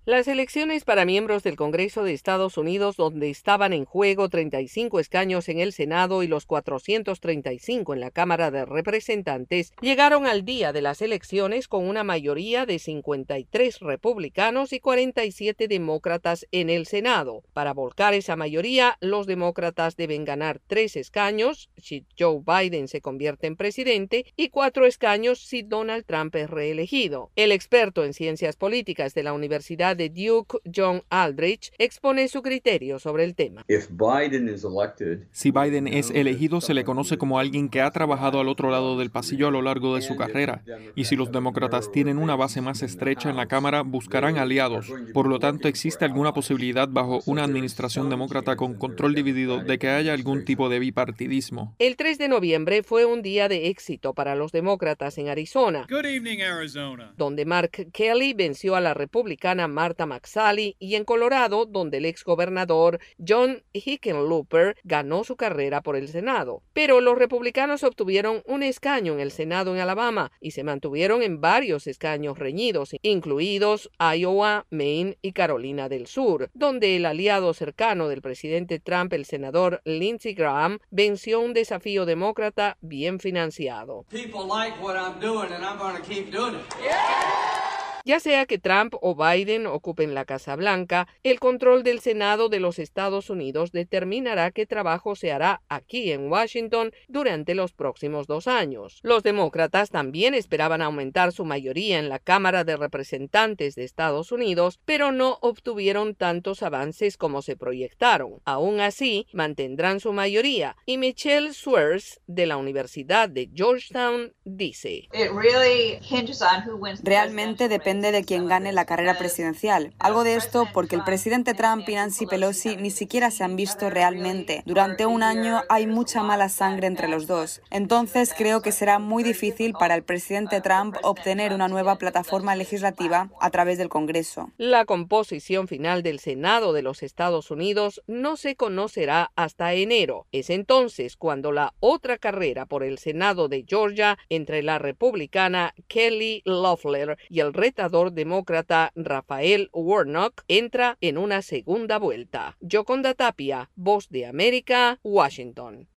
Las elecciones para miembros del Congreso de Estados Unidos, donde estaban en juego 35 escaños en el Senado y los 435 en la Cámara de Representantes, llegaron al día de las elecciones con una mayoría de 53 republicanos y 47 demócratas en el Senado. Para volcar esa mayoría, los demócratas deben ganar 3 escaños si Joe Biden se convierte en presidente y 4 escaños si Donald Trump es reelegido. El experto en ciencias políticas de la Universidad de Duke, John Aldrich, expone su criterio sobre el tema. Si Biden es elegido, se le conoce como alguien que ha trabajado al otro lado del pasillo a lo largo de su carrera, y si los demócratas tienen una base más estrecha en la Cámara, buscarán aliados. Por lo tanto, existe alguna posibilidad bajo una administración demócrata con control dividido de que haya algún tipo de bipartidismo. El 3 de noviembre fue un día de éxito para los demócratas en Arizona, donde Mark Kelly venció a la republicana Martha McSally, y en Colorado, donde el exgobernador John Hickenlooper ganó su carrera por el Senado. Pero los republicanos obtuvieron un escaño en el Senado en Alabama y se mantuvieron en varios escaños reñidos, incluidos Iowa, Maine y Carolina del Sur, donde el aliado cercano del presidente Trump, el senador Lindsey Graham, venció un desafío demócrata bien financiado. Ya sea que Trump o Biden ocupen la Casa Blanca, el control del Senado de los Estados Unidos determinará qué trabajo se hará aquí en Washington durante los próximos 2 años. Los demócratas también esperaban aumentar su mayoría en la Cámara de Representantes de Estados Unidos, pero no obtuvieron tantos avances como se proyectaron. Aún así, mantendrán su mayoría, y Michelle Swerts, de la Universidad de Georgetown, dice: Realmente depende de quien gane la carrera presidencial. Algo de esto porque el presidente Trump y Nancy Pelosi ni siquiera se han visto realmente. Durante un año hay mucha mala sangre entre los dos. Entonces creo que será muy difícil para el presidente Trump obtener una nueva plataforma legislativa a través del Congreso. La composición final del Senado de los Estados Unidos no se conocerá hasta enero. Es entonces cuando la otra carrera por el Senado de Georgia entre la republicana Kelly Loeffler y el retador demócrata Raphael Warnock entra en una segunda vuelta. Yoconda Tapia, Voz de América, Washington.